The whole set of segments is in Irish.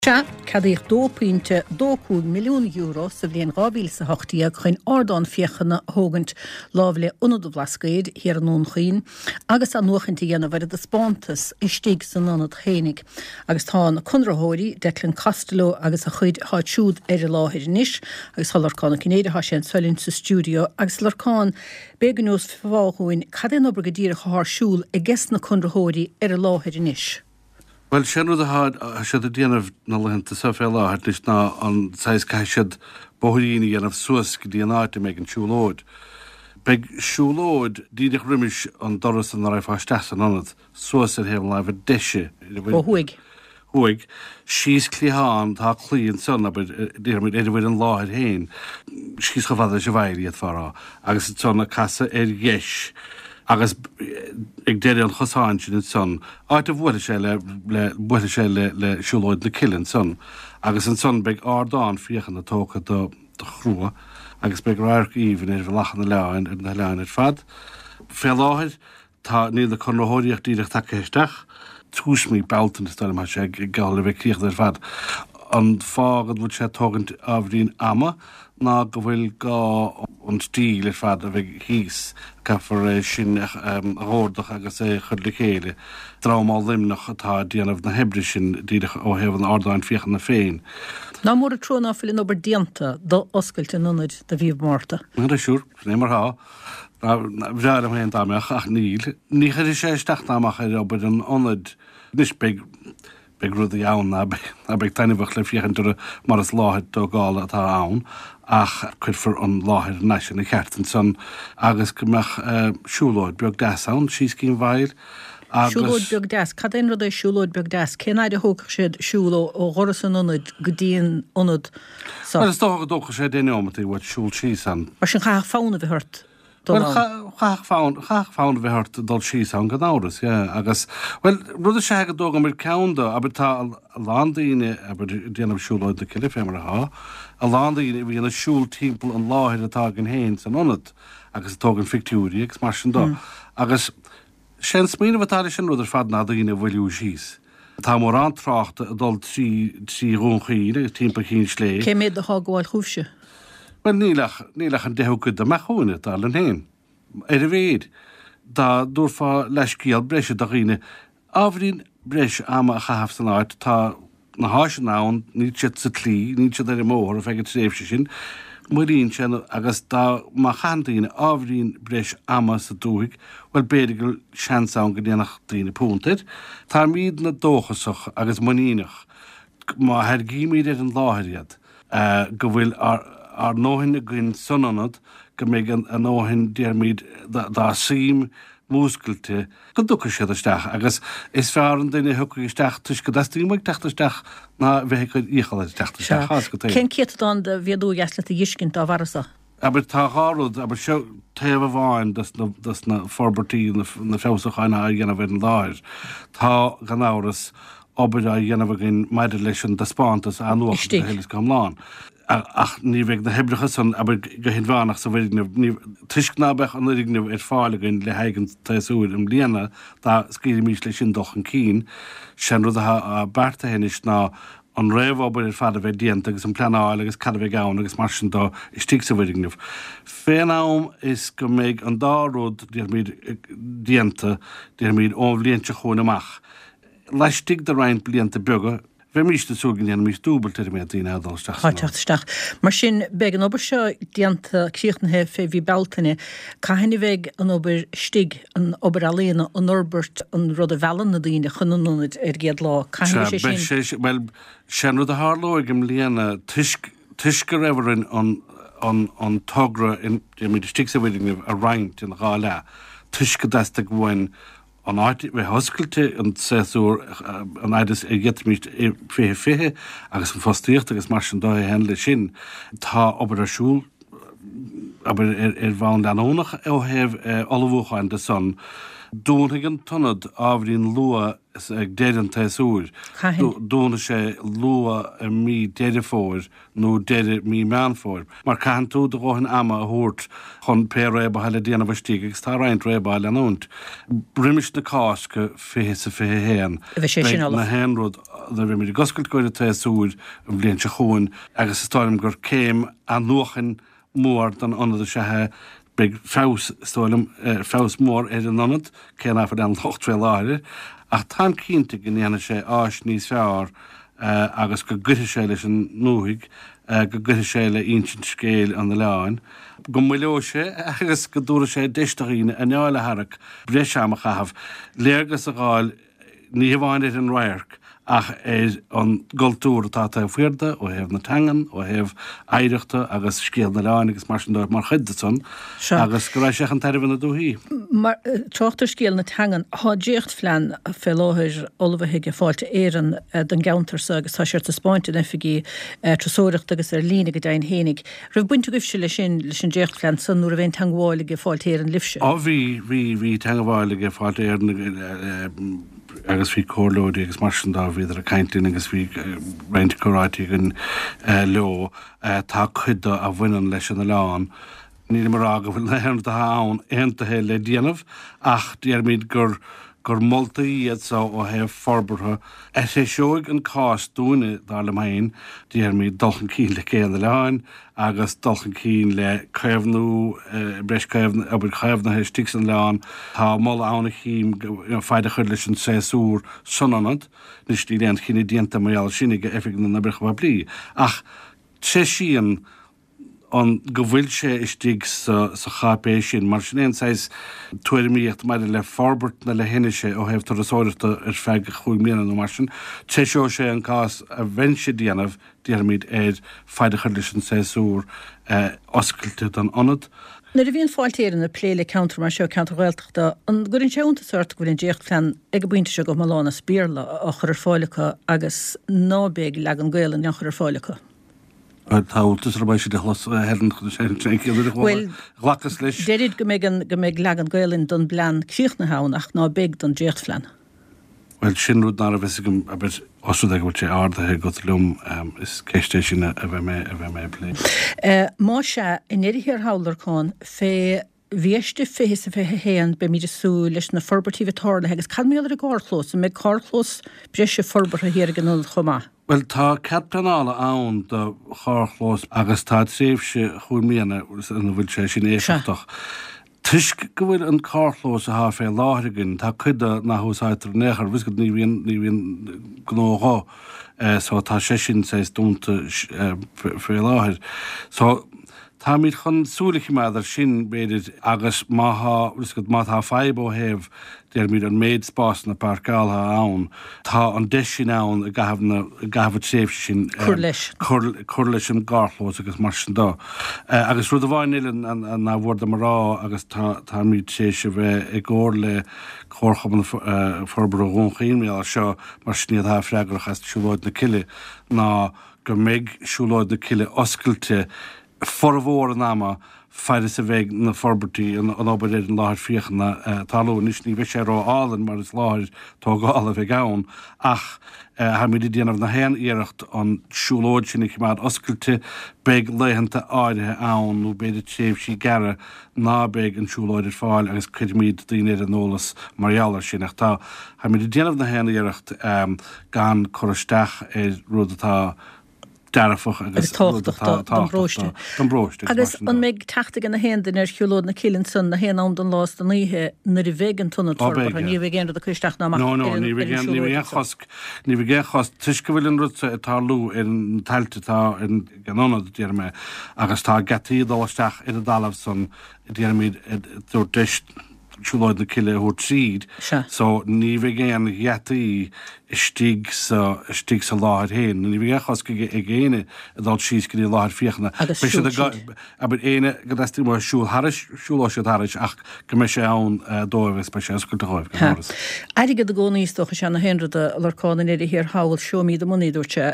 Se cadíoch €2.2 milliún sa bblion 2008 chuin ardán fiochanna thugant lámh le ionad bhlascaid hir an nún chuin, agus an nuachanta dhéanamh de spántas istigh san anad chénig. Agus tá na Conradhóirí Declan Costello agus a chuid háitiúd ar a láthir níos, agus tholarcáin cinnéide há sé an soilinn sa stúdio, agus larcáin beganús fháthúin cadén obair go dtír a thásúil i gceist na Conradhóirí ar a láthir níos. Well, sianú a siad a díanamh na lehananta sa fé láthir leis ná an sais caiisiad bóthíní dhéanamh suas go dtí an áite méid an siúlóid. Beg siúlóid díadach riimiis an doras an raibh fáisteach an anad suas ar heamh láimh deise. Ó huig. Huig, síos clíháin tá clíon son a díarmid éidir an láthir héin, síos go bhfada se bhairiad fará, agus an son a casa gheis. Agus ag déir an chosáin sin in son, áit a bhuaile sé le siúlóid na cilinn son, agus an son beg ardán fiochan na tócha do chrua, agus beg rairc íomhan ar bhlachan na leáin ar fad. Fé láthir, tá níl a Conradhóiríocht díadach takeisteach, túsmí beltan is dal mar sé gáil le bheith críocht ar fad. An fágad bhúd sé tógant ábhrín ama, ná go bhfuil gá an stíl ar fad a bheith híos cafar sin aghórdach agus chud le chéile. Drámáil limnach atá díanamh na hebre sin díadach ó heamh an ardáin fiochan na féin. Ná mór a tróna fil in obair dianta do oscailte nunad de bhíomh mórta. Mar siúr, né mar há. Bhrear am héon dámeach ach níl. Ní chuir sé isteach náach ar obair an onad níos beg rud a ann a beg tainebh le fiochan mar as láthir do gáil atá ann, ach chuirfar an láthir neisi na cheartan son, agus gomach siúlóid beag deas ann, síos cín bhail. Siúlóid beag deas, cad éon rud é siúlóid beag deas? Cénaid a thugach siad siúló ó ghoras an onad go dtíon onad? Well, is dócha sé déine ómatí bhfuil siúl síos an. Mar sin chaach fána bheith hurt? Well, chaach fáin bheith hurt dul síos an go áras, agus, well, rud a sé go dóga mir ceanda, aber tá a lándaíine aber déanamh siúlóid na ciile fémar a há, a lándaíine bhí na siúl timppla an láthir atá an héin san onad, agus tógan fictúrí, agus mar sin dó. Agus sin smína bhatáile sin rud ar fad ná daoine bhfuilú síos. Tá mór an tráchta a dul trí rúnchaíine, timppla chin slé. Cé méad a hágáil chúise? Well, nílach an dehugud a mechúine dal an héin. Er a bhéad, dá dúr fá leis cíal breise da riine, ábhrín breis ama a chahaf san áit, tá na háisin nán, ní siad sa tlí, ní siad ar mór a fegad tréifse sin, muín sin agus dá má chandaíine ábhrín breis ama sa dúig, well béidir seansán go déanach daoine púntaid, tá míad na dóchasach agus muíach, má her gíimiid ar an láthiriad, go bhfuil ar nóhin a gyn sonanad, go méid an nóhin déarmid dá sím múscailte, go dúcha siad isteach, agus is fear an duine thuca isteach, tuis go dastíí meid teachtasteach ná bheith go íchail teachtasteach. Cén ciad an de bhéadú gasla a dhiscint á bharasa? Aber tá hárúd, aber seo taobh bháin das na forbertíí na féosacháine a dhéanamh an láir. Tá gan áras obair a dhéanamh gin maidir leis an daspántas anúach a hélis comláin. Ach ní bheith na hebrachas an aber go hinmhánach sa bhfuil tuiscnábeh an rignimh ar fálagan le haigen taisúir am líana dá scíri mís lei sin doch an cín, sin rud a berta hénis ná an réibh obair ar fada bheith dianta agus an pleanáil agus cad bheith gán agus mar sin dá istí sa bhrignimh. Fénám is go méid an dáród díarmid dianta díarmid ón bhlíonte chuin amach. Leistig de rein blianta bega, bheith míiste súgin déanam mís dúbal tir mé dtíine adalsteach. Teachtasteach. Mar sin beag an obair seo dianta críochtnathe fé bhí beltaine, cá henna bheith an obair stig an obair aléana an Norbert an rud a bheallan na daoine chunanúnid ar géad lá. Well, sin rud a hálóig am líana tuisce raibhrin an togra in mí stig sa bhiding a reinint in gá le. Tuisce deasta bhain an áit bheith hoscailte an séúr an aidir gheitmíist fé agus an fostíocht agus mar sin dó hen le sin tá obair asúl aber bhain leanónach ó heh olbhúchain de son dúnigh an tunnad ábhrín lua ag déan taúr. Dúna sé lua a mí déidir fóir nó déidir mí meán fóir. Mar caian tú do gáin ama a thuirt chun pe réba heile déanamh stíigh agus tá raint réba le anúnt. Brimis na cásca fé sa fé héan. Na henrod na bhí mí goscailt goir a taúr an bblion se chuin agus stáim gur céim an nuachan mór don anad sethe big fás stoilm fás mór an anad céan af an lochtre láire ach tá cínta gnéana sé áis níos fearr agus go guthe sé leis an nóigh go guthe sé le intin scéil an na leáin. Go mleo sé agus go dúra sé deisteíine a neáile harach breis amach chahaf léargus a gáil ní bháin an roiirc ach an goltúr tá fuirde ó heh na tangan ó heh éireachta agus scéal na leáin agus mar mar chuideson agus go raibh seach an tairhna dúhíí. Mar trochttar scéal na tangan hádíocht flean fé láthir olbhathe fáilte éan den gaantarsa agus tá séir a spáinte efigí trasóireacht agus ar lína go dain hénig. Rah buinte goibh se leis sin déocht flean san nuair a bhéon tanghváige fáilte éar an lifse. Bhí tanghváige fáilte éar agus bhí cólóí agus mar dá bhíidir a caiintín agus bhí réint choráití an leo tá chuide a bhainean leis an na leán. Ní mar aga bhfuil lehéir a hán éantathe le déanamh ach déarmid gur molta iad sa ó heh forbartha. Sé seoigh an cás dúine dá le main déarmid dulchan cín le céan le leáin agus dulchan cín le céimhnú breis céimhna aber chéimhna he stig an leán tá molla anna chím feide chuir leis an séúr sonanad nís tí léon chinine dienta marall sinnige effigna na brechha blií. Ach sé sían an go bhfuil sé istíigh sa chapééis sin mar sin éonáis tuairimíocht mar le forbert na le hinine sé ó heh tar asáirta ar feig chuig míana nó mar sin. Té seo sé an cás a bhain sé déanamh déarmid feide chuir leis an séúr oscailte an anad. Na a bhíon fáiltéir na pléile counter mar seo counterhilteachta an gurinn seúntasart go bhfuiln déocht flean ag buinte se go málána spíorla a chur fáilecha agus nábéag le an gcuil an chur fáilecha. Táúltas ar bhaid sé de hlas hean chus leis. Déirid go méid le an gcuilinn don blean críoch na hán ach ná big don déocht flean. Well sinrúd ná a bheits a bit osú ag bhil sé ádathe go lum is céisté sin a bheith mé lé. Má se in éidir hálarcáin fé bhíiste fé sa fé héan be míidir sú leis na forbartíh tála agus cad mé a gálós a mé cálós breis sé forbartha hir gan nul chomá. Well tá ceadplanála ann do chálós agus tá tréimhse chuirmíana an bhfuil sé sin éisteach. Tuisc go bhfuil an cálós a há fé láthrigann tá chuide na húsáitar nechar bhis go ní bhíon gnóá so tá sé sin sé dúnta fé láthir. So tá míid chun súlaí meidir sin béidir agus mátha feib ó heh déir míid an méid spás na parcáltha ann. Tá an deis sin ann a gahabh séh sin chur leis an gálós agus mar sin dá. Agus rud a bháin ilen an ná bhórda marrá agus tá míid sé se bheith ag ggóir le chórcham forbar gúnchéon mé seo mar sníad ha freigrach as siúláid na ciile ná go méid siúláid na ciile oscailte forhór an ama feide sa bheith na forbartí an obair an láthir fiochanna talú níos ní bheith sé rá álan mar is láthir tá gála bheith gán ach ha mí déanamh na héan iirecht an siúlóid sinna chimáid oscailte beag leihananta áirithe ann nó beidir séh sí gara ná beag an siúlóidir fáil agus chuid míad daoine an nólas marall sin ach tá ha mí déanamh na héan iirecht gan choristeach rud atá darfach agus tácht agus an méid teachta gan na héan ar chiúlód na cilinn san na héan am don lás aníthe na i bhégan tunna ní bh géan a chuisteach ná ní bh gé chos tuis go bhfuil an rute atá lú in tailtetá in ganónad déarme agus tá gataí dáisteach ar a dalamh san déarmid dúir deist siúlóid na ciile út tríd, so ní bheith géan gheataí stig sa láthir héin. Ní bheith chos go géine a dá síos go dí láthir fiochanna. Aber éine go dtí mar siúláisiú haris ach go me sé ann dóibh pe sé scoilta cháibh. Aige a gcóníostocha se na henrada larcáin éidir hir háil seomí do muíúirte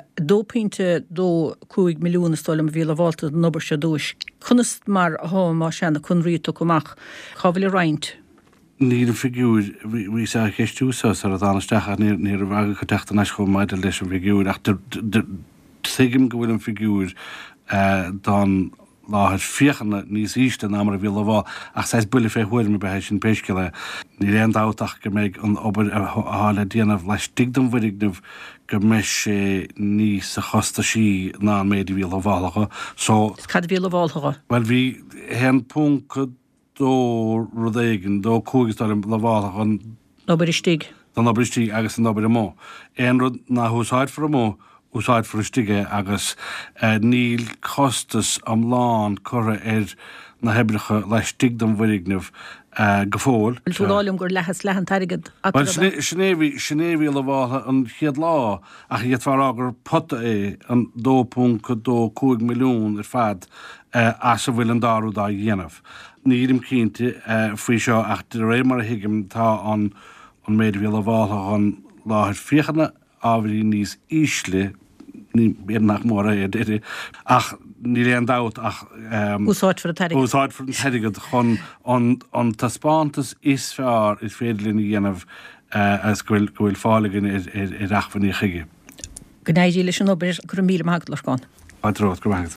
2.2 milliún stoilm bhíle bháilta nobar se dúis. Chunast mar a há má sena chun riú goach. Cha bhfuil reint. Ní figúr ví sé cheistúsa ar a dánasteach ní a bhega go teachta na go maidir leis an figúr ach tuigim go bhfuil an figúr don láthir fiochanna níos íste ná mar a bhí bhá ach sais bula fé chuir me behéis sin péisceile ní réon dáach go méid an obair hála déanamh leis stigdom bhuiignamh go me sé níos a chosta sí ná méid bhí bhálacha so Cad bhí bhálacha? Well bhí hen punca dó rudéigen dó cúgus le bhálacha an Obair stig. Don obristí agus an obair mó. Éon rud ná húsáid for mó úsáid for stige agus níl costas am lán chora na hebrecha leis stigdom bhuiignamh go fóil. Túláim gur lechas lehan tarigad. Sinnéhí le bhátha an chiad lá a chiad far agur potta an 2.2 milliún fad as sa bhfuil an darú dá dhéanamh. Nílim cínte faoi seo ach de ré mar a hiigim tá an méid bhí le bhátha an láthir fiochanna ábhí níos ísle ní nach mór ach ní réon dát ach úsáid for a tarigad. Úsáid for an tarigad chun an taspántas is fearr is féidirlín dhéanamh as gohfuil fálagan i rachfaní chuige. Gnéidí leis an obair gur míle maigad leis gáin. Á drót go